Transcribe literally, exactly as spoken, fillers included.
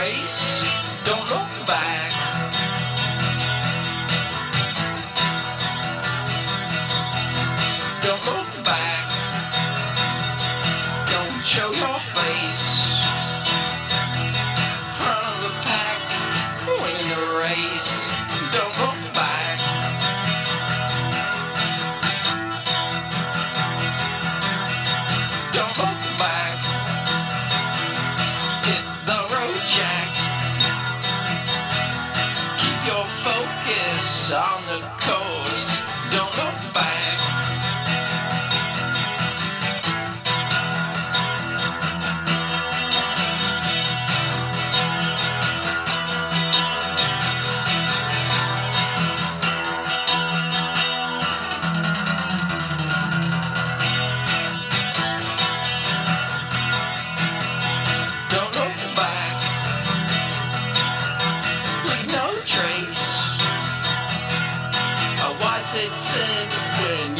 race. Don't look back. Don't look back. Don't show your face. Front of the pack, win the race. Don't look back. Don't look back. Hit the road, Jack. Keep your focus on the course. Don't look back. Don't look back. Leave no trace of what's it said when